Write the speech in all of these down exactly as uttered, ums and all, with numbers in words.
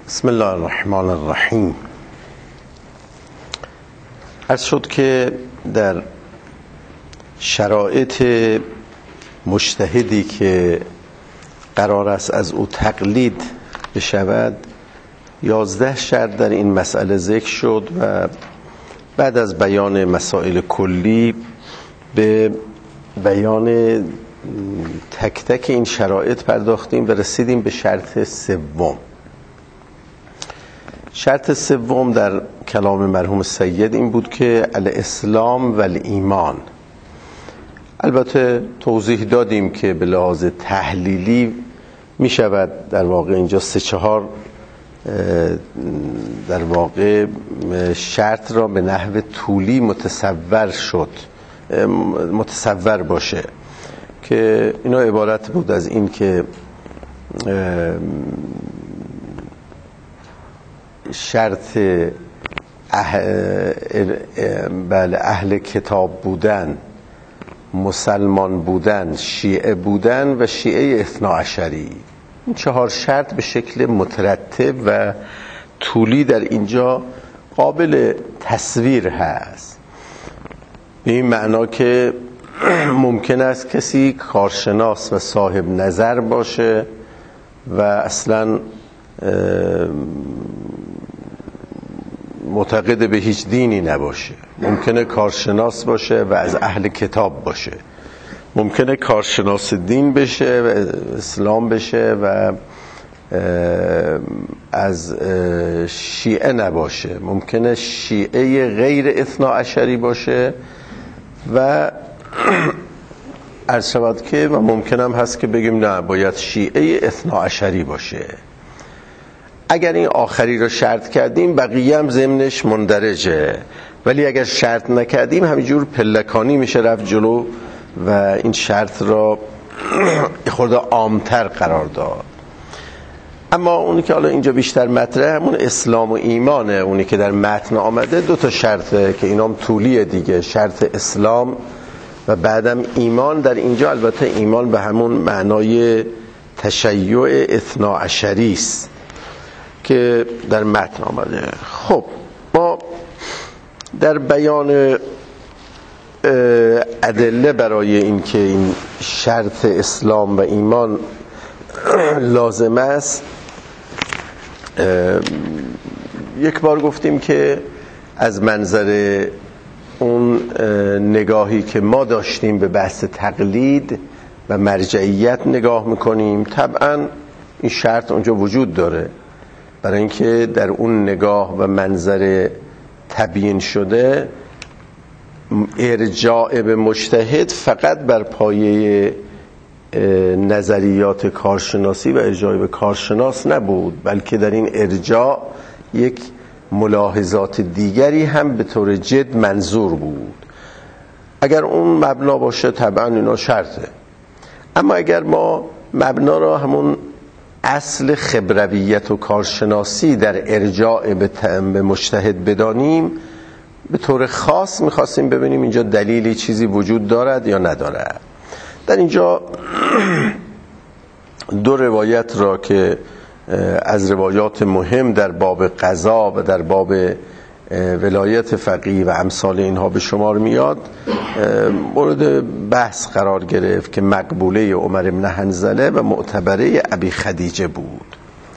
بسم الله الرحمن الرحیم. عرض شد که در شرایط مجتهدی که قرار است از او تقلید بشود یازده شرط در این مسئله ذکر شد و بعد از بیان مسائل کلی به بیان تک تک این شرایط پرداختیم و رسیدیم به شرط سوم. شرط سوم در کلام مرحوم سید این بود که الاسلام و الایمان. البته توضیح دادیم که به لحاظ تحلیلی می شود در واقع اینجا سه چهار در واقع شرط را به نحو طولی متصور شد متصور باشه که اینا عبارت بود از این که شرط اهل, بله اهل کتاب بودن، مسلمان بودن، شیعه بودن و شیعه اثنا عشری. این چهار شرط به شکل مترتب و طولی در اینجا قابل تصویر هست، به این معنا که ممکن است کسی کارشناس و صاحب نظر باشه و اصلا معتقد به هیچ دینی نباشه، ممکنه کارشناس باشه و از اهل کتاب باشه، ممکنه کارشناس دین بشه و اسلام بشه و از شیعه نباشه، ممکنه شیعه غیر اثنا عشری باشه و عرض شود که و ممکن هم هست که بگیم نه باید شیعه اثنا عشری باشه. اگر این آخری رو شرط کردیم بقیه هم ضمنش مندرجه، ولی اگر شرط نکردیم همینجور پلکانی میشه رفت جلو و این شرط را خورده عامتر قرار داد. اما اونی که حالا اینجا بیشتر مطرحه همون اسلام و ایمانه، اونی که در متن آمده دو تا شرطه که اینام طولیه دیگه، شرط اسلام و بعدم ایمان. در اینجا البته ایمان به همون معنای تشیع اثنا عشری است که در متن آمده. خب ما در بیان ادله برای این که این شرط اسلام و ایمان لازم است یک بار گفتیم که از منظر اون نگاهی که ما داشتیم به بحث تقلید و مرجعیت نگاه میکنیم، طبعا این شرط اونجا وجود داره، برای اینکه در اون نگاه و منظر تبیین شده ارجاع به مجتهد فقط بر پایه نظریات کارشناسی و ارجاع به کارشناس نبود، بلکه در این ارجاع یک ملاحظات دیگری هم به طور جد منظور بود. اگر اون مبنا باشه طبعا اینا شرطه، اما اگر ما مبنا را همون اصل خبرویت و کارشناسی در ارجاع به مجتهد بدانیم، به طور خاص میخواستیم ببینیم اینجا دلیلی چیزی وجود دارد یا ندارد. در اینجا دو روایت را که از روایات مهم در باب قضا و در باب ولایت فقیه و امثال اینها به شمار میاد مورد بحث قرار گرفت که مقبوله عمر بن حنظله و معتبره ابی خدیجه بود.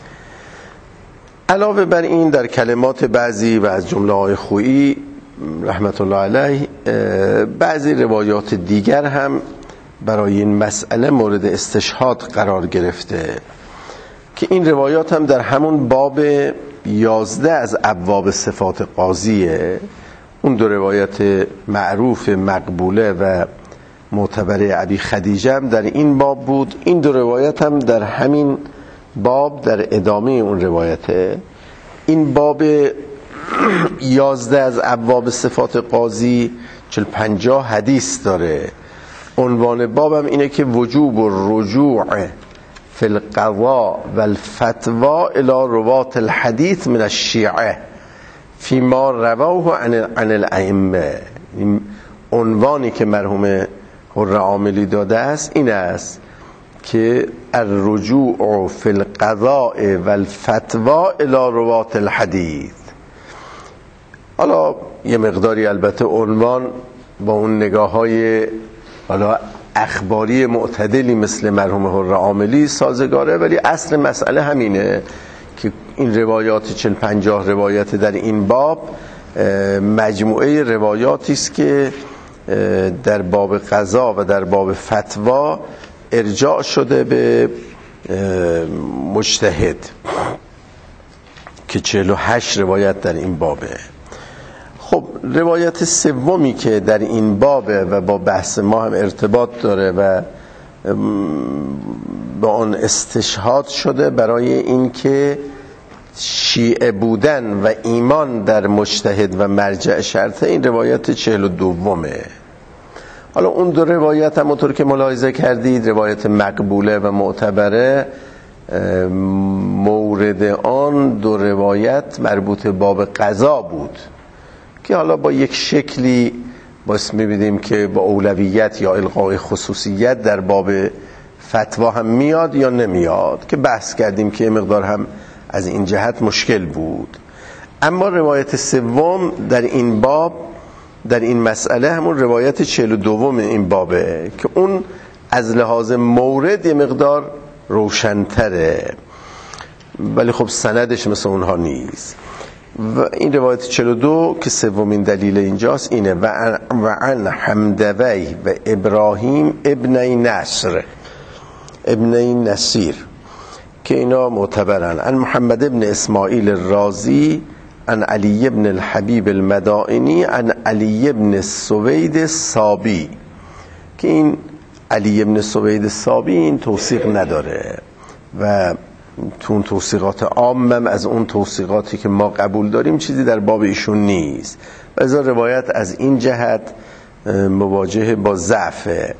علاوه بر این در کلمات بعضی و از جمله های خویی رحمت الله علیه بعضی روایات دیگر هم برای این مسئله مورد استشهاد قرار گرفته که این روایات هم در همون باب یازده از ابواب صفات قاضیه. اون دو روایت معروف مقبوله و معتبره ابی خدیجه هم در این باب بود. این دو روایت هم در همین باب در ادامه اون روایته. این باب یازده از ابواب صفات قاضی چل پنجاه حدیث داره. عنوان بابم اینه که وجوب الرجوع فی القضاء والفتوى الى روات الحديث من الشیعه فيما رواه عن عن الائمه. عنوانی که مرحوم حر عاملی داده است این است که الرجوع فی القضاء و الفتوا الی روات الحدیث. حالا یه مقداری البته عنوان با اون نگاه های حالا اخباری معتدلی مثل مرحوم حر عاملی سازگاره، ولی اصل مسئله همینه که این روایات چهل پنجاه روایت در این باب مجموعه روایاتی است که در باب قضا و در باب فتوا ارجاع شده به مجتهد که چهل و هشت روایت در این بابه. خب روایت سومی که در این بابه و با بحث ما هم ارتباط داره و با آن استشهاد شده برای این که شیعه بودن و ایمان در مجتهد و مرجع شرطه، این روایت چهل و دومه. حالا اون دو روایت همونطور که ملاحظه کردید روایت مقبوله و معتبره، مورد آن دو روایت مربوط باب قضا بود که حالا با یک شکلی باز می‌بینیم که با اولویت یا الغای خصوصیت در باب فتوا هم میاد یا نمیاد، که بحث کردیم که مقدار هم از این جهت مشکل بود. اما روایت سوم در این باب در این مسئله همون روایت چهل و دوم این بابه که اون از لحاظ مورد یه مقدار روشن‌تره، ولی خب سندش مثل اونها نیست. و این روایت چهل و دو که سومین دلیل اینجاست اینه و عن حمدوی و ابراهیم ابن نصر ابن نصیر که اینا معتبرن. عن محمد ابن اسماعیل الرازی عن علی ابن الحبیب المدائنی عن علی ابن سوید الصابی که این علی ابن سوید الصابی این توثیق نداره و تو اون توثیقات عامم از اون توثیقاتی که ما قبول داریم چیزی در باب ایشون نیست و ازا روایت از این جهت مواجه با ضعفه.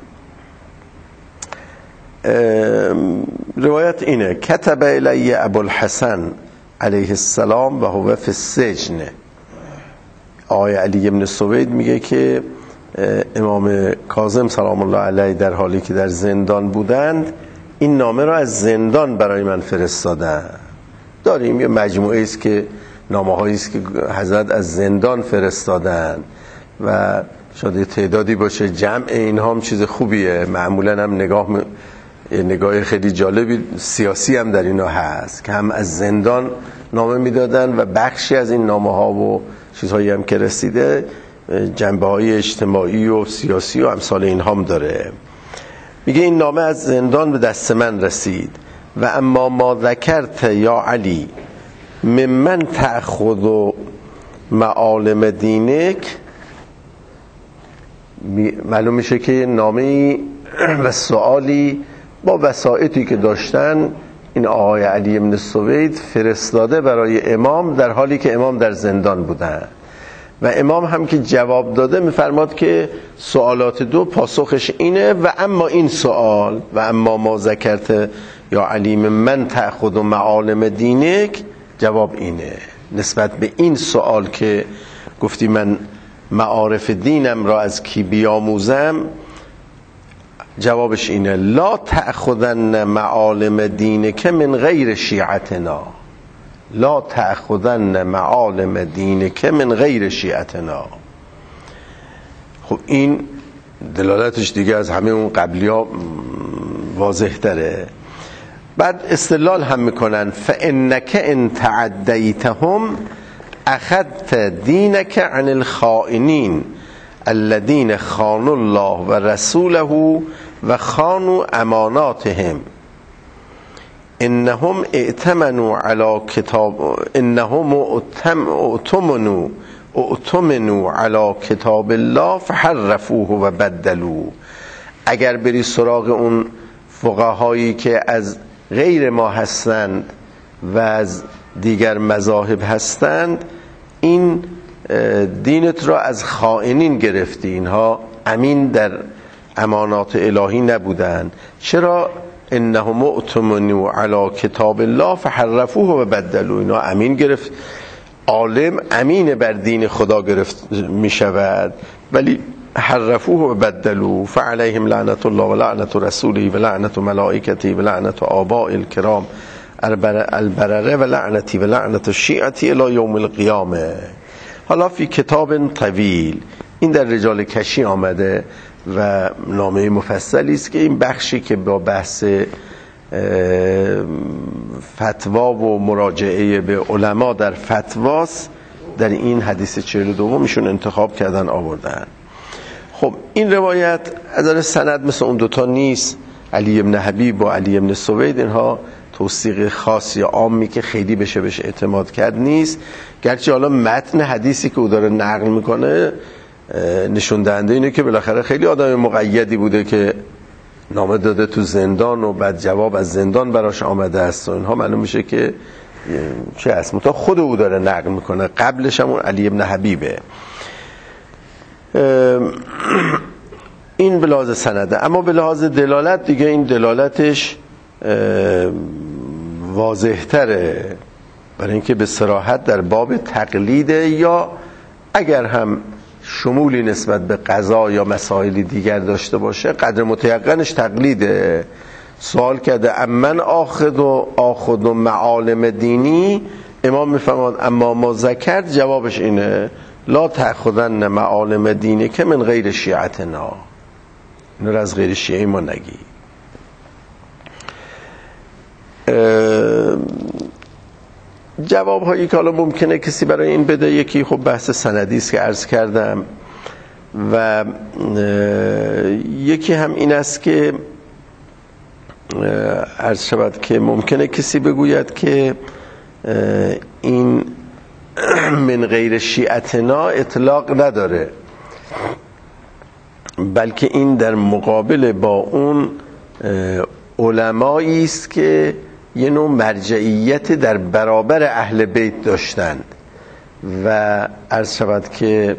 روایت اینه کتب الی ابوالحسن علیه السلام و هو فی السجن. آقای علی ابن سوید میگه که امام کاظم سلام الله علیه در حالی که در زندان بودند این نامه را از زندان برای من فرستادن. داریم یه مجموعه است که نامه هایی است که حضرت از زندان فرستادن و شاید تعدادی باشه، جمع اینها هم چیز خوبیه. معمولا هم نگاه م... نگاه خیلی جالبی سیاسی هم در اینا هست که هم از زندان نامه میدادن و بخشی از این نامه ها و چیزهایی هم که رسیده جنبه های اجتماعی و سیاسی و امثال این هم داره. میگه این نامه از زندان به دست من رسید و اما ما ذکرت یا علی ممن تأخذ معالم دینک، معلوم میشه که نامه‌ای و سوالی با وسائطی که داشتن این آقای علی ابن سوید فرستاده برای امام در حالی که امام در زندان بودن و امام هم که جواب داده میفرماد که سوالات دو پاسخش اینه و اما این سوال و اما ما ذکرت یا علی من تأخذ معالم دینک، جواب اینه نسبت به این سوال که گفتی من معارف دینم را از کی بیاموزم، جوابش اینه لا تأخذن معالم دینک من غیر شیعتنا، لا تأخذن معالم دینک من غیر شیعتنا. خب این دلالتش دیگه از همه اون قبلی ها واضح تره. بعد استدلال هم میکنن فانک ان تعدیتهم اخذت دینک عن الخائنین الذين خانوا الله و رسوله و خانوا اماناتهم انهم ائتمنوا على کتاب انهم ائتمنوا ائتمنوا على کتاب الله فحرفوه و بدلوه. اگر بری سراغ اون فقهایی که از غیر ما هستند و از دیگر مذاهب هستند، این دینت را از خائنین گرفتی، اینها امین در امانات الهی نبودن. چرا؟ انهم ائتمنوا علی کتاب الله فحرفوه و بدلوه، اینا امین گرفت. عالم امین بر دین خدا گرفت می شود ولی حرفوه و بدلوه فعليهم لعنت الله و لعنت رسوله و لعنت ملائکته و لعنت آباء الکرام البرره و لعنتی و لعنت الشیعتی الی یوم القیامه. حالا فی کتاب طویل، این در رجال کشی آمده و نامه مفصلی است که این بخشی که با بحث فتوا و مراجعه به علما در فتواست در این حدیث چهل و دومیشون انتخاب کردن آوردن. خب این روایت از نظر سند مثل اون دوتا نیست. علی ابن حبیب و علی ابن سوید اینها توثیق خاص یا عامی که خیلی بشه بشه اعتماد کرد نیست، گرچه حالا متن حدیثی که او داره نقل میکنه نشون دهنده اینه که بالاخره خیلی آدم مقیدی بوده که نامه داده تو زندان و بعد جواب از زندان براش آمده است و اینها معلوم میشه که چه است. متا خود او داره نقل میکنه، قبلش هم اون علی ابن حبیبه. این به لحاظ سنده. اما به لحاظ دلالت دیگه این دلالتش واضح تره، برای اینکه به صراحت در باب تقلیده، یا اگر هم شمولی نسبت به قضا یا مسائل دیگر داشته باشه قدر متیقنش تقلیده. سوال کرده امن آخذ و آخذ و معالم دینی، امام میفرماد اما ما ذکرت، جوابش اینه لا تأخذن معالم دینی که من غیر شیعتنا، اینو رو از غیر شیعه ما نگی. جواب هایی که حالا ممکنه کسی برای این بده، یکی خب بحث سندی است که عرض کردم و یکی هم این است که عرض شود که ممکنه کسی بگوید که این من غیر شیعتنا اطلاق نداره، بلکه این در مقابل با اون علمایی است که یه نوع مرجعیت در برابر اهل بیت داشتند و عرض شود که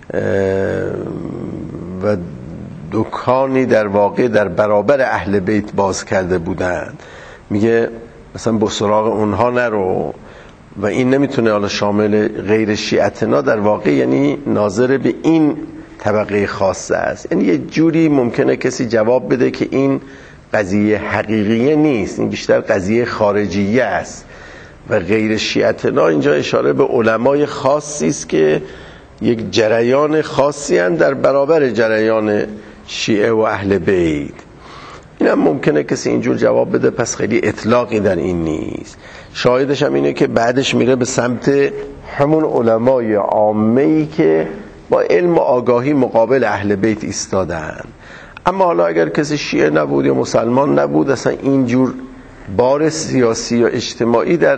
و دکانی در واقع در برابر اهل بیت باز کرده بودند. میگه مثلا با سراغ اونها نرو، و این نمیتونه حالا شامل غیر شیعتنا در واقع یعنی ناظر به این طبقه خاصه است. یعنی یه جوری ممکنه کسی جواب بده که این قضیه حقیقیه نیست، این بیشتر قضیه خارجیه است و غیر شیعتنا اینجا اشاره به علمای خاصی است که یک جریان خاصی هستند در برابر جریان شیعه و اهل بیت. اینم ممکنه کسی اینجور جواب بده، پس خیلی اطلاقی در این نیست. شاهدش هم اینه که بعدش میره به سمت همون علمای عامه‌ای که با علم و آگاهی مقابل اهل بیت ایستادن. اما حالا اگر کسی شیعه نبود یا مسلمان نبود، اصلا اینجور بار سیاسی یا اجتماعی در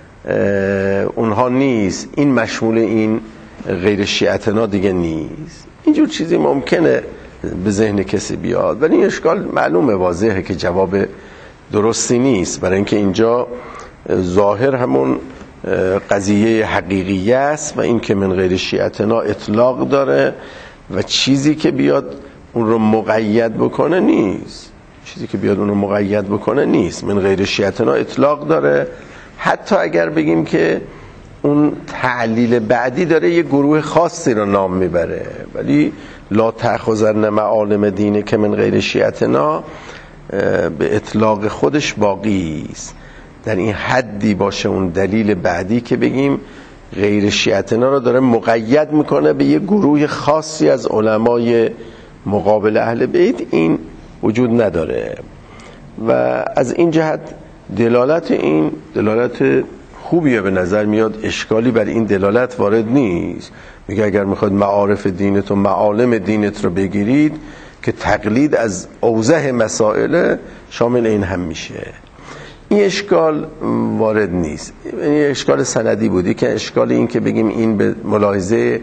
اونها نیست، این مشمول این غیر شیعتنا دیگه نیست. اینجور چیزی ممکنه به ذهن کسی بیاد، ولی این اشکال معلومه واضحه که جواب درستی نیست، برای اینکه اینجا ظاهر همون قضیه حقیقیه است و این که من غیر شیعتنا اطلاق داره و چیزی که بیاد اون رو مقید بکنه نیست، چیزی که بیاد اون رو مقید بکنه نیست. من غیر شیعتنا اطلاق داره، حتی اگر بگیم که اون تعلیل بعدی داره یه گروه خاصی رو نام میبره، ولی لا تأخذن معالم دینه که من غیر شیعتنا به اطلاق خودش باقی است. در این حدی باشه اون دلیل بعدی که بگیم غیر شیعتنا رو داره مقید میکنه به یه گروه خاصی از علمای مقابل اهل بیت، این وجود نداره. و از این جهت دلالت این دلالت خوبیه، به نظر میاد اشکالی بر این دلالت وارد نیست. میگه اگر میخواد معارف دینت و معالم دینت رو بگیرید که تقلید از اوضح مسائل شامل این هم میشه، این اشکال وارد نیست. این اشکال سندی بودی که اشکال این که بگیم این به ملاحظه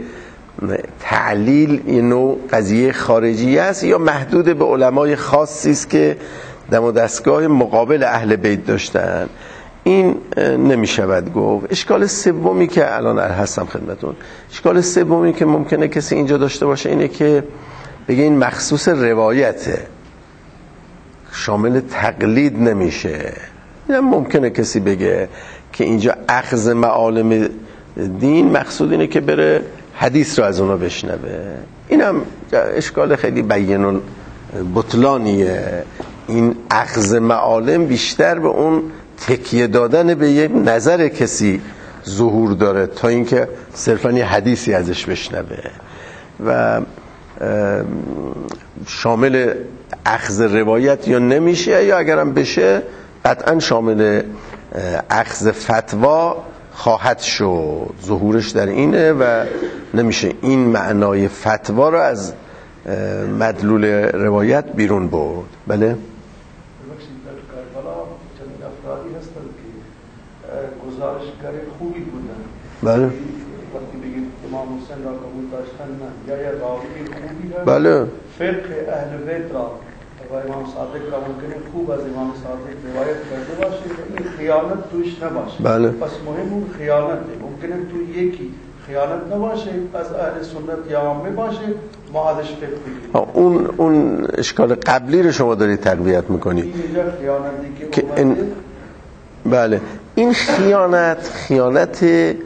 تعلیل این نوع قضیه خارجی است یا محدود به علمای خاصی است که دم و دستگاه مقابل اهل بیت داشتن، این نمیشود گفت. اشکال سومی که الان هستم خدمتون، اشکال سومی که ممکنه کسی اینجا داشته باشه اینه که بگه این مخصوص روایته، شامل تقلید نمیشه. اینم ممکنه کسی بگه که اینجا اخذ معالم دین مقصود اینه که بره حدیث رو از اونا بشنوه. اینم اشکال خیلی بیان بطلانیه. این اخذ معالم بیشتر به اون تکیه دادن به یک نظر کسی ظهور داره تا اینکه صرفاً یه حدیثی ازش بشنوه و شامل اخذ روایت یا نمیشه، یا اگرم بشه قطعا شامل اخذ فتوا خواهد شد. ظهورش در اینه و نمیشه این معنای فتوا رو از مدلول روایت بیرون برد. بله؟ گزارشگر خوبی بودن. بله. وقتی بگید امام حسین را قبول داشتن نه، یا یا راوی خوبی را. بله. فقه اهل بیت را و امام صادق را ممکنه خوب از امام صادق روایت کرده باشه و این خیانت توش نباشه. بله. پس مهم اون خیانته. ممکنه تو یکی خیانت نباشه، از اهل سنت یا عامه باشه، ما ازش فقه بگیریم. اون اون اشکال قبلی رو شما دارید تقویت میکنید. این اینجا خیانتی که این بله، این خیانت خیانت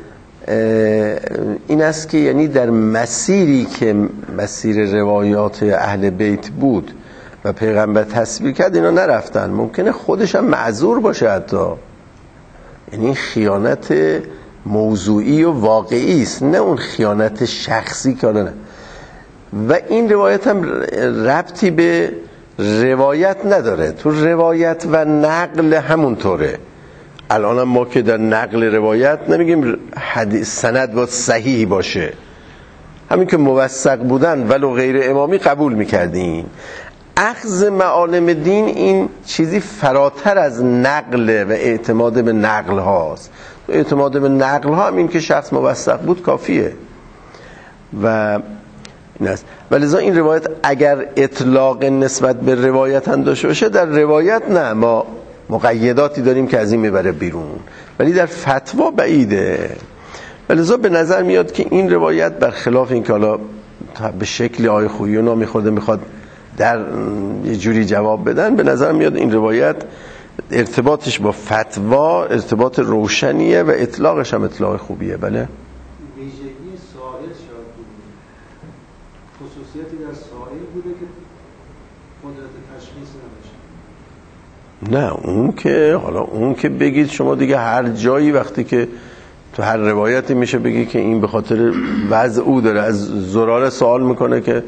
این است که یعنی در مسیری که مسیر روایات اهل بیت بود و پیغمبر تصویر کرد اینا نرفتن، ممکنه خودش هم معذور باشه حتی. یعنی خیانت موضوعی و واقعی است، نه اون خیانت شخصی که نه. و این روایت هم ربطی به روایت نداره، تو روایت و نقل همونطوره. الان ما که در نقل روایت نمیگیم حدیث سند باید صحیح باشه، همین که موثق بودن ولو غیر امامی قبول میکردیم. اخذ معالم دین این چیزی فراتر از نقل و اعتماد به نقل هاست. اعتماد به نقل ها هم این که شخص موثق بود کافیه و این است. ولذا این روایت اگر اطلاق نسبت به روایت هم داشته باشه، در روایت نه، ما مقیداتی داریم که از این میبره بیرون، ولی در فتوا بعیده. ولذا به نظر میاد که این روایت برخلاف این که حالا به شکل آیه خویی اونا میخورده میخواد در یه جوری جواب بدن، به نظر میاد این روایت ارتباطش با فتوا ارتباط روشنیه و اطلاقش هم اطلاق خوبیه. بله؟ ویژگی سائل شاید بود، خصوصیتی در سائل بوده که قدرت تشخیص نداشت. نه اون که حالا اون که بگید شما دیگه هر جایی وقتی که تو هر روایتی میشه بگی که این به خاطر وضع او داره، از زراره سوال میکنه که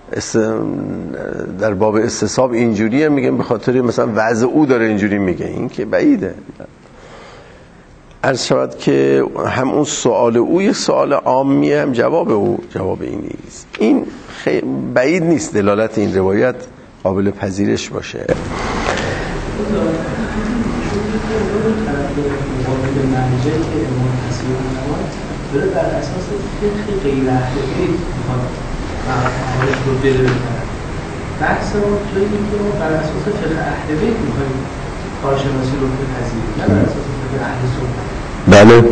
در باب استصحاب اینجوریه، میگم به خاطر مثلا وضع او داره اینجوری میگه، این که بعیده. عرض شود که هم اون سوال او یک سوال عامیه، هم جواب او جواب این نیست. این خیلی بعید نیست دلالت این روایت قابل پذیرش باشه. داره بر اساس فقه غیر اهل بیت میخواد اهلش رو جلوه کنه. بحث ما توی این که ما بر اساس فقه اهل بیت میخوایم کارشناسی رو بپذیریم، نه بر اساس فقه اهل سنت. بله.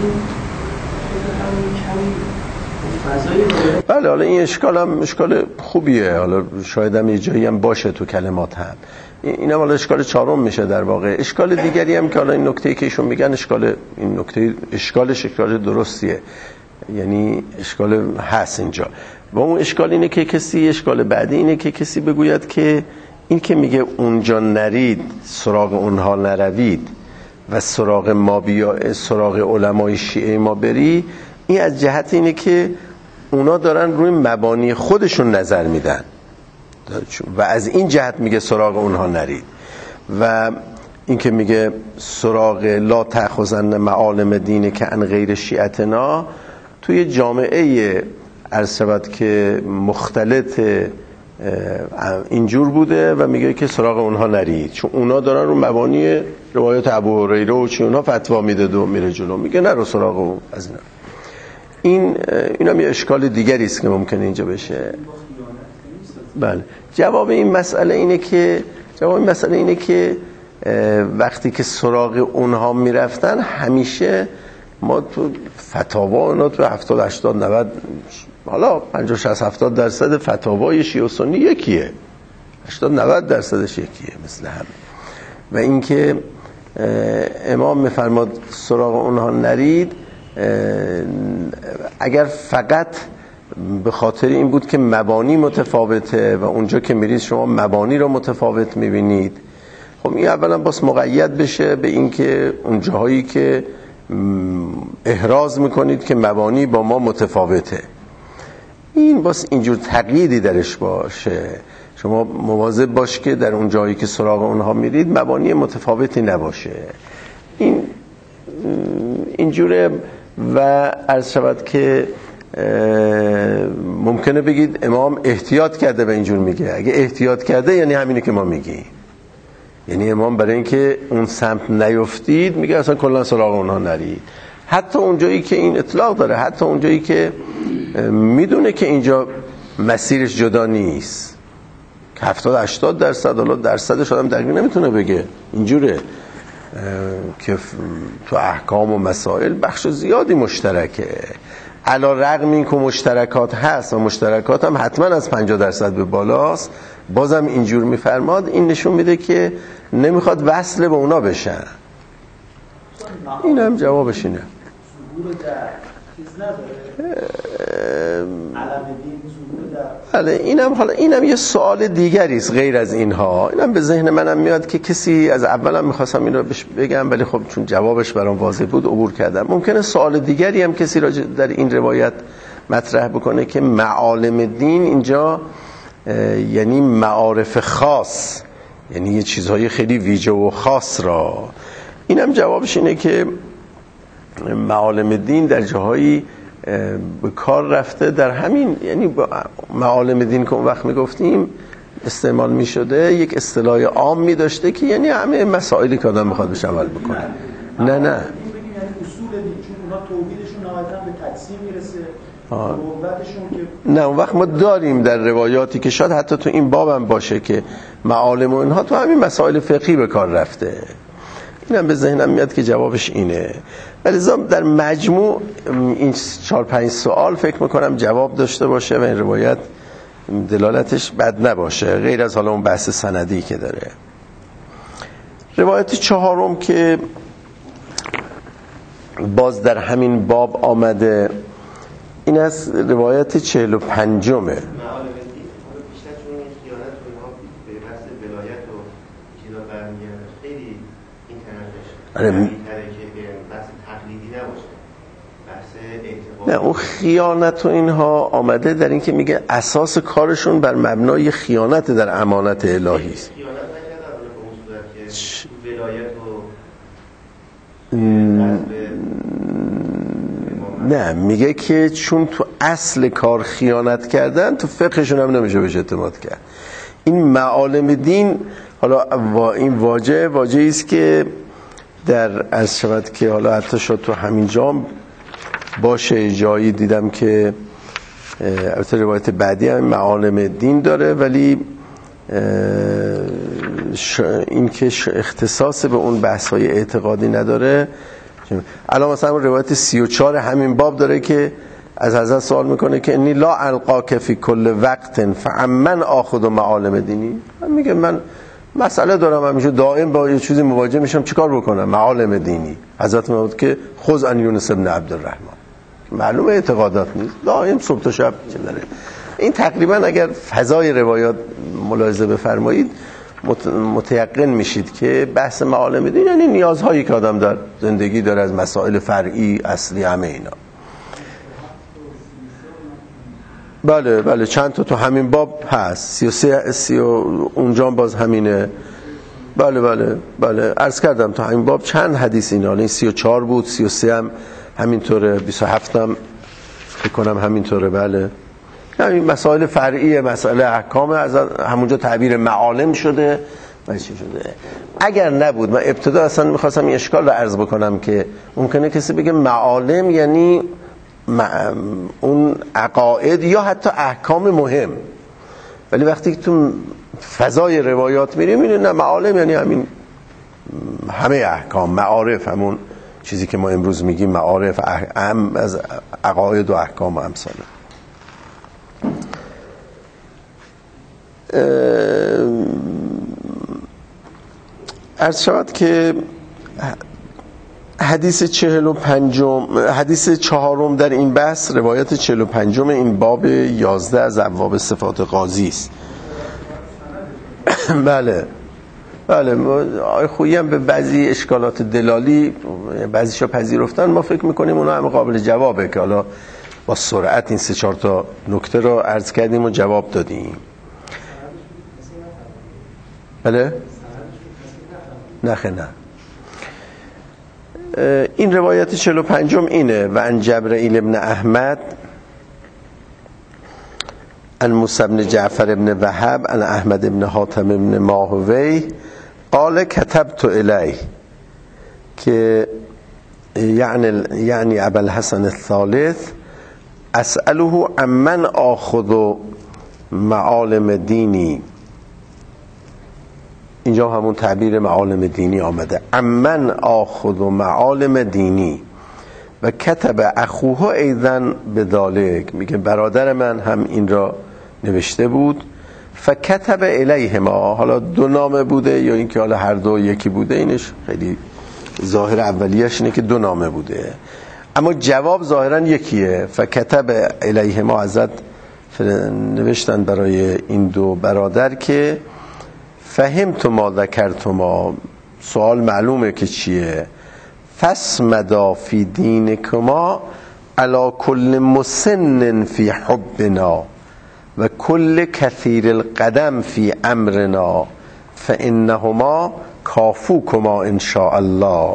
فضای بله، حالا این اشکال هم اشکال خوبیه، حالا شاید هم یه جایی هم باشه تو کلمات هم. این هم حالا اشکال چهارم میشه در واقع. اشکال دیگری هم که حالا این نکته‌ای که ایشون میگن اشکال این نکته اشکالش اشکال درستیه، یعنی اشکال هست اینجا. و اون اشکال اینه که کسی اشکال بعدی اینه که کسی بگوید که این که میگه اونجا نرید سراغ اونها نروید و سراغ ما بیا سراغ علمای شیعه ما بری، این از جهت اینه که اونا دارن روی مبانی خودشون نظر میدن و از این جهت میگه سراغ اونها نرید. و این که میگه سراغ لا تأخذن معالم دینه که ان غیر شیعتنا، توی جامعه عرض شود که مختلط اینجور بوده و میگه که سراغ اونها نرید، چون اونا دارن رو مبانی روایت ابو هریره و چی اونها فتوا میده و میره جلو، میگه نرو سراغ اون. از اینا این اینا یه اشکال دیگری است که ممکنه اینجا بشه. بله، جواب این مسئله اینه که جواب این مسئله اینه که وقتی که سراغ اونها میرفتن، همیشه ما تو فتاوا اونا تو هفتاد هشتاد نود حالا پنجاه شصت هفتاد درصد فتاوای شیعه و سنی یکیه، هشتاد نود درصدش یکیه مثل هم. و اینکه امام میفرماد سراغ اونها نرید، اگر فقط به خاطر این بود که مبانی متفاوته و اونجا که میرید شما مبانی رو متفاوت میبینید. خب این اولا باز مقید بشه به این که اون جاهایی که احراز میکنید که مبانی با ما متفاوته، این باز اینجور تقییدی درش باشه. شما مواظب باش که در اون جایی که سراغ اونها میرید مبانی متفاوتی نباشه. این اینجوره. و عرض شود که ممکنه بگید امام احتیاط کرده به اینجور میگه. اگه احتیاط کرده یعنی همینه که ما میگیم، یعنی امام برای اینکه اون سمت نیفتید میگه اصلا کلا سراغ اونها نرید. حتی اونجایی که این اطلاق داره، حتی اونجایی که میدونه که اینجا مسیرش جدا نیست، که هفتاد هشتاد درصد حالا درصدش آدم دقیق نمیتونه بگه، اینجوره که تو احکام و مسائل بخش زیادی مشترکه. علی رغم این که مشترکات هست و مشترکات هم حتما از پنجاه درصد به بالاست، بازم اینجور میفرماد. این نشون میده که نمیخواد وصل به اونا بشن. این هم جوابش اینه. بله اینم حالا اینم یه سوال دیگری است غیر از اینها. اینم به ذهن منم میاد که کسی از اولم میخواستم این رو بگم ولی خب چون جوابش برام واضح بود عبور کردم. ممکنه سوال دیگری هم کسی را در این روایت مطرح بکنه که معالم دین اینجا یعنی معارف خاص، یعنی یه چیزهای خیلی ویژه و خاص را. اینم جوابش اینه که معالم دین در جاهایی به کار رفته در همین، یعنی معالم دین که اون وقت میگفتیم استعمال میشده یک اصطلاح عام میداشته که یعنی همه مسائلی که آدم میخواد بهش عمل بکنه. نه نه, نه. یعنی اصول دین، چون اونا توحیدشون نهایتاً به تجسیم میرسه، قوتشون که نه اون وقت ما داریم در روایاتی که شاید حتی تو این بابم باشه که معالم و اینها تو همین مسائل فقهی به کار رفته. اینم به ذهنم میاد که جوابش اینه. ولی در مجموع این چهار پنج سوال فکر میکنم جواب داشته باشه و این روایت دلالتش بد نباشه، غیر از حالا اون بحث سندی که داره. روایت چهارم که باز در همین باب آمده این از روایت چهل و پنجمه. نه اون خیانت و اینها آمده در این که میگه اساس کارشون بر مبنای خیانت در امانت الهی است. نه میگه که چون تو اصل کار خیانت کردن تو فقهشون هم نمیشه بهش اعتماد کرد. این معالم دین حالا این واژه واژه‌ای است که در از شود که حالا حتی شد تو همین جام باشه جایی دیدم که البته روایت بعدی هم معالم دین داره ولی این که اختصاص به اون بحث‌های اعتقادی نداره. الان مثلا روایت سی و چهار همین باب داره که از حضرت سوال میکنه که انی لا القاک فی کل وقت فعمن آخذ معالم دینی. من میگه من مسئله دارم همیشه دائم با یه چیزی مواجه میشم، چیکار بکنم؟ معالم دینی. حضرت میگه که خذ ان یونس ابن عبدالرحمن، معلومه اعتقادات نیست، دائم صبح تا شب چه داره. این تقریبا اگر فضای روایات ملاحظه بفرمایید متیقن میشید که بحث معالم دین یعنی نیازهایی که آدم در زندگی داره از مسائل فرعی اصلی همه اینا. بله بله چند تا تو همین باب هست، سی و سه سی و اونجا باز همینه. بله بله بله عرض کردم تو همین باب چند حدیث اینا، این سی و چهار بود، سی و سه هم همینطوره، بیست و هفت هم فکر کنم همینطوره. بله همین مسائل فرعی، مسائل احکام از همونجا تعبیر معالم شده و چی شده. اگر نبود من ابتدا اصلا میخواستم این اشکال رو عرض بکنم که ممکنه کسی بگه معالم یعنی اون عقاید یا حتی احکام مهم، ولی وقتی که تو فضای روایات میریم میبینیم نه، معالم یعنی همین همه احکام، معارف، همون چیزی که ما امروز میگیم معارف، اهم از عقاید و احکام و امثال. عرض شود که حدیث چهل و پنجم حدیث چهارم در این بحث روایت چهل و پنجم این باب یازده از ابواب صفات قاضی است. بله بله آقای خویی هم به بعضی اشکالات دلالی بعضیشو پذیرفتن، ما فکر میکنیم اونا هم قابل جوابه که حالا با سرعت این سه چهار تا نکته رو عرض کردیم و جواب دادیم. بله نخه نه این روایت چهل و پنجم اینه: و عن جبرائیل ابن احمد عن موسی بن جعفر ابن وهب عن احمد ابن حاتم ابن ماهوی قال كتبت الیه، که یعنی یعنی ابو الحسن الثالث اسأله عمن آخذ معالم دینی. اینجا همون تعبیر معالم دینی آمده، عمن آخذ معالم دینی. و کتب اخوه ایضا بذالک، میگه برادر من هم این را نوشته بود. فکتب الیهما، حالا دو نامه بوده یا اینکه حالا هر دو یکی بوده، اینش خیلی ظاهر اولیش اینه که دو نامه بوده، اما جواب ظاهرا یکیه. فکتب الیهما، ازت نوشتن برای این دو برادر که فهمت ما ذکرتما، سوال معلومه که چیه، فاسمدا فی دینکما علی کل مسن فی حبنا و کل کثیر القدم فی امرنا فانهما کافوکما ان شاء الله.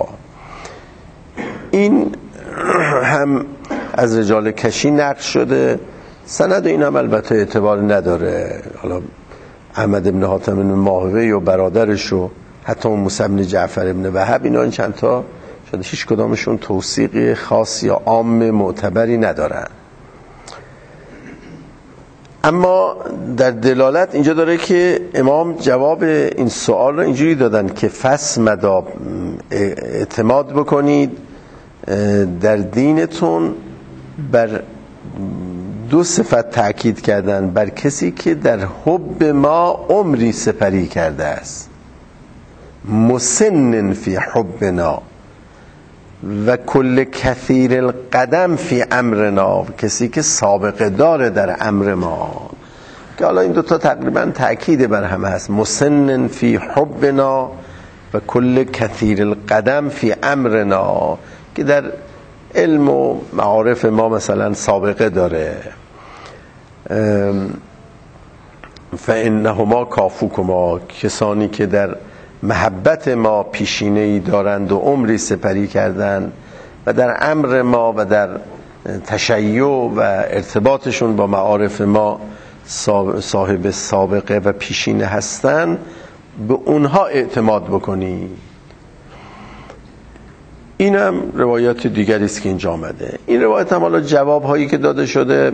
این هم از رجال کشی نقل شده، سند این هم البته اعتبار نداره. حالا احمد ابن حاتم ابن ماهوی و برادرش و حتی موسی بن جعفر ابن وهب، اینا این چند تا شده هیچ کدامشون توثیق خاص یا عام معتبری ندارن. اما در دلالت اینجا داره که امام جواب این سوال رو اینجوری دادن که فاسمدا، اعتماد بکنید در دینتون بر دو صفت تأکید کردن، بر کسی که در حب ما عمری سپری کرده است، مسن فی حبنا، و کل کثیر القدم فی امرنا، کسی که سابقه داره در امر ما، که حالا این دوتا تقریبا تأکید بر هم هست، مسن فی حبنا و کل کثیر القدم فی امرنا، که در علم و معارف ما مثلا سابقه داره. فانهما کافوکما، کسانی که در محبت ما پیشینه‌ای دارند و عمری سپری کردند و در امر ما و در تشیع و ارتباطشون با معارف ما صاحب سابقه و پیشینه هستند، به اونها اعتماد بکنی. اینم روایت دیگری است که اینجا آمده. این روایت هم حالا جواب هایی که داده شده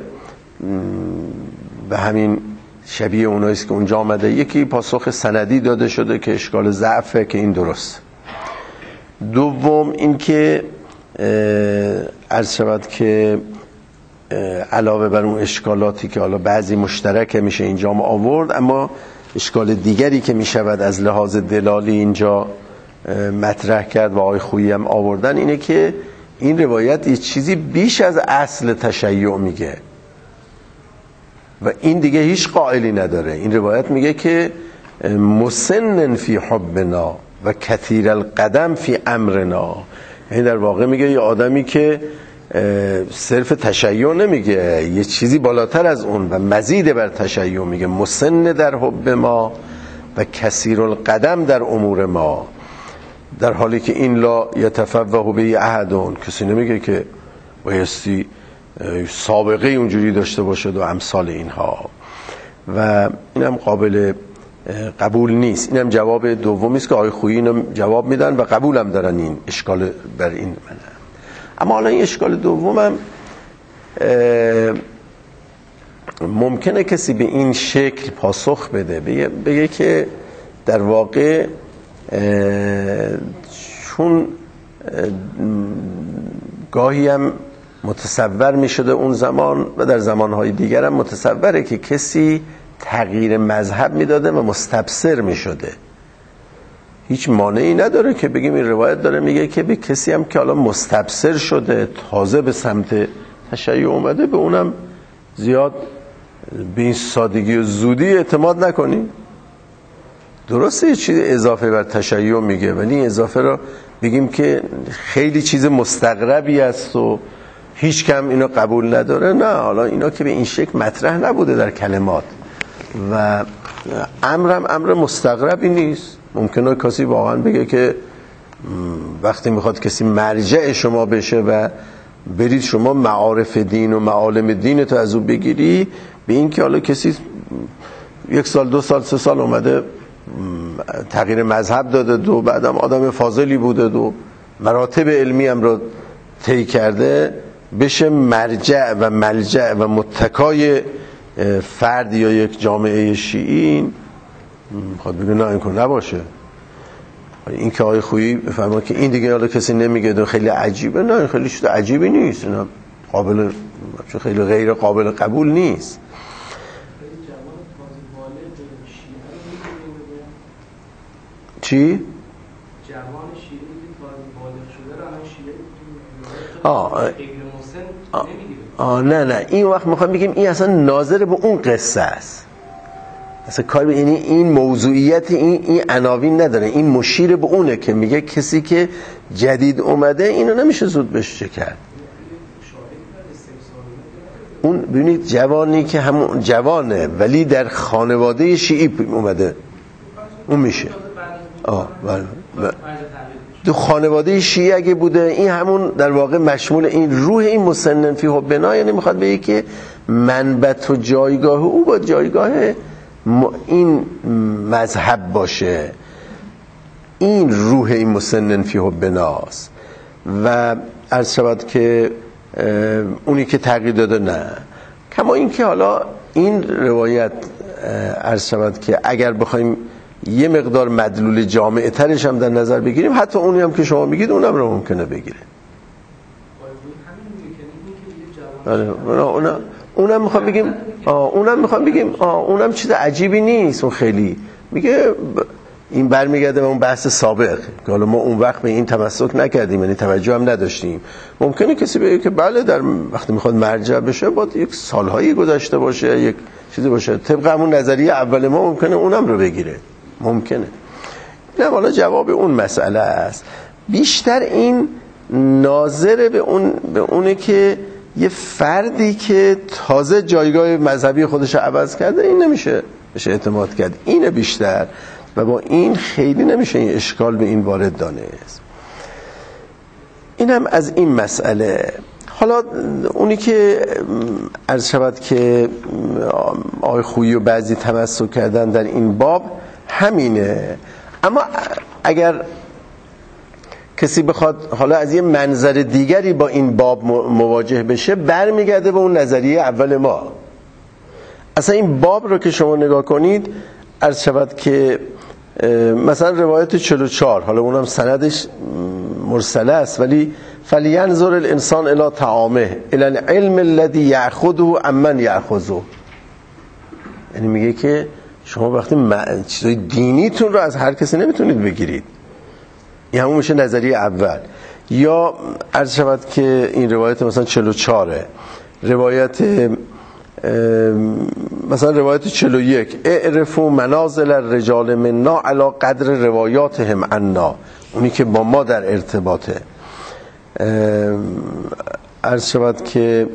به همین شبیه اونایی است که اونجا آمده. یکی پاسخ سندی داده شده که اشکال ضعفه، که این درست. دوم این که عرض شود که علاوه بر اون اشکالاتی که حالا بعضی مشترک میشه اینجا هم آورد، اما اشکال دیگری که میشود از لحاظ دلالی اینجا مطرح کرد و آقای خویی هم آوردن، اینه که این روایت یه چیزی بیش از اصل تشیع میگه و این دیگه هیچ قائلی نداره. این روایت میگه که مسنن فی حبنا و کثیر القدم فی امرنا، یعنی در واقع میگه یه آدمی که صرف تشیع نمیگه، یه چیزی بالاتر از اون و مزید بر تشیع میگه، مسن در حب ما و کثیر القدم در امور ما، در حالی که این لا یتفوه به احدون، کسی نمیگه که بایستی سابقه اونجوری داشته باشد و امثال اینها، و اینم قابل قبول نیست. اینم جواب دومی است که آقای خویی اینم جواب میدن و قبول هم دارن این اشکال بر این منه. اما حالا این اشکال دومم ممکنه کسی به این شکل پاسخ بده، بگه, بگه که در واقع چون گاهی هم متصور می شده اون زمان و در زمانهای دیگر هم متصوره که کسی تغییر مذهب می داده و مستبصر می شده هیچ مانعی نداره که بگیم این روایت داره میگه که به کسی هم که حالا مستبصر شده تازه به سمت تشیع اومده به اونم زیاد به این سادگی و زودی اعتماد نکنی. درسته یه چیز اضافه بر تشیع میگه، ولی این اضافه رو بگیم که خیلی چیز مستغربی است و هیچ کم اینو قبول نداره، نه. حالا اینا که به این شکل مطرح نبوده در کلمات و امرم امر مستغربی نیست. ممکنه کسی واقعا بگه که وقتی میخواد کسی مرجع شما بشه و برید شما معارف دین و معالم دین تو از او بگیری، به این که حالا کسی یک سال دو سال سه سال اومده تغییر مذهب داده دو بعدم آدم فاضلی بوده دو مراتب علمی هم رو طی کرده بشه مرجع و ملجع و متکای فرد یا یک جامعه شیعی، خواهد بگه نه این کن نباشه. این که آقای خویی بفرما که این دیگه حالا کسی نمیگه دو خیلی عجیبه، نه خیلی چیز عجیبی نیست، اینا قابل خیلی غیر قابل قبول نیست. چی؟ جوان شیعه که تازه بالغ شده رو الان شیعه آه غیر مسن نمیگیره. آه نه نه این وقت میخوام بگیم این اصلا ناظر به اون قصه است، اصلا کار به یعنی این موضوعیت این این عناوین نداره، این مشیر به اونه که میگه کسی که جدید اومده اینو نمیشه زود بهش چه کرد. اون ببینید جوانی که همون جوانه ولی در خانواده شیعی اومده اون میشه آه بله دو خانواده شیعی اگه بوده این همون در واقع مشمول این روح این مسنن فی حبنا، یعنی میخواد بگه که منبت و جایگاه او با جایگاه این مذهب باشه، این روح این مسنن فی حبناست. و عرض شود که اونی که تغییر داده نه، کما این که حالا این روایت عرض شود که اگر بخوایم یه مقدار مدلول جامعه ترش هم در نظر بگیریم، حتی اونی هم که شما میگید اونم رو ممکنه بگیره. اونم اونم میخوام بگیم آه اونم میخوام بگیم آه اونم چیز عجیبی نیست، اون خیلی میگه این برمیگرده به اون بحث سابق که حالا ما اون وقت به این تمسک نکردیم، یعنی توجه هم نداشتیم. ممکنه کسی بگه که بله در وقتی میخواد مرجع بشه باید یک سالهایی گذشته باشه، یک چیزی باشه، طبق همون نظریه اول ما ممکنه اونم رو بگیره، ممکنه. نه حالا جواب اون مسئله است. بیشتر این ناظر به اون به اونه که یه فردی که تازه جایگاه مذهبی خودش عوض کرده این نمیشه بشه اعتماد کرد، اینه بیشتر، و با این خیلی نمیشه این اشکال به این وارد دانست. اینم از این مسئله. حالا اونی که عرض شود که آقای خویی و بعضی تمسک کردن در این باب همینه، اما اگر کسی بخواد حالا از یه منظر دیگری با این باب مواجه بشه برمیگرده به اون نظریه اول ما. اصلا این باب رو که شما نگاه کنید عرض شود که مثلا روایت چهل و چهار، حالا اونم سندش مرسله است، ولی فلینظر الانسان الی طعامه الی العلم الذی یاخذه عمن یاخذه، یعنی میگه که شما وقتی چیزای دینیتون رو از هر کسی نمیتونید بگیرید، این همون میشه نظریه اول. یا عرض شود که این روایت مثلا چهل و چهار، روایت مثلا روایت چهل و یک اعرفوا منازل الرجال منا علی قدر روایاتهم عنا، اونی که با ما در ارتباطه. عرض شود که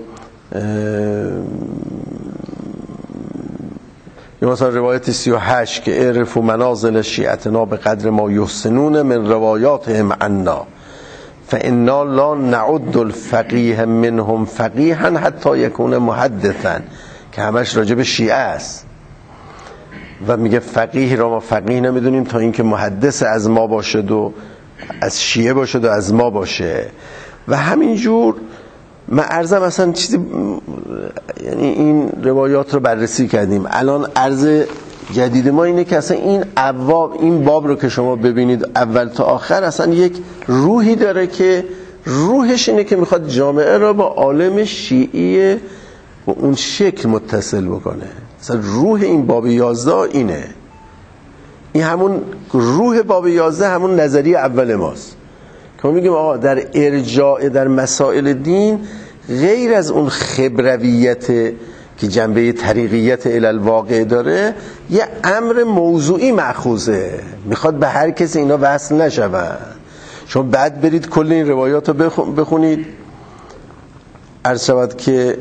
یا مثلا روایت سی و هشت که اعرفوا منازل شیعتنا به قدر ما یحسنون من روایاتهم عنا فانا لا نعد الفقیه منهم فقیها حتی یکون محدثا، که همش راجع به شیعه است و میگه فقیه را ما فقیه نمیدونیم تا اینکه محدث از ما باشد و از شیعه باشد و از ما باشه. و همینجور من عرضم اصلا چیزی، یعنی این روایات رو بررسی کردیم، الان عرض جدید ما اینه که اصلا این ابواب این باب رو که شما ببینید اول تا آخر اصلا یک روحی داره که روحش اینه که میخواد جامعه رو با عالم شیعی و اون شکل متصل بکنه. اصلا روح این باب یازده اینه این همون روح باب یازده، همون نظریه اول ماست که ما میگیم آقا در ارجاع در مسائل دین غیر از اون خبرویت که جنبه طریقیت الالواقع داره، یه امر موضوعی مأخوذه، میخواد به هر کسی اینا وصل نشون. شما بعد برید کل این روایات رو بخونید، عرض شود که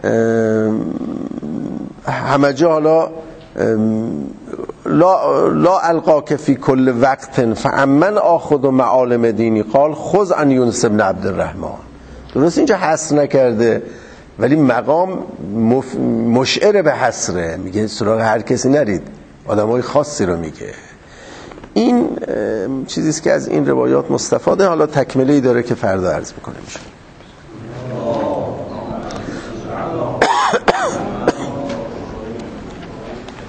همه جا حالا لا, لا القاک فی کل وقت فامن آخذ معالم دینی قال خذ عن یونس بن عبد الرحمن. درست اینجا حصر نکرده ولی مقام مف... مشعر به حصره، میگه سراغ هر کسی نرید، آدمای خاصی رو میگه. این چیزیست که از این روایات مستفاده. حالا تکمله‌ای داره که فردا عرض میکنه میشه.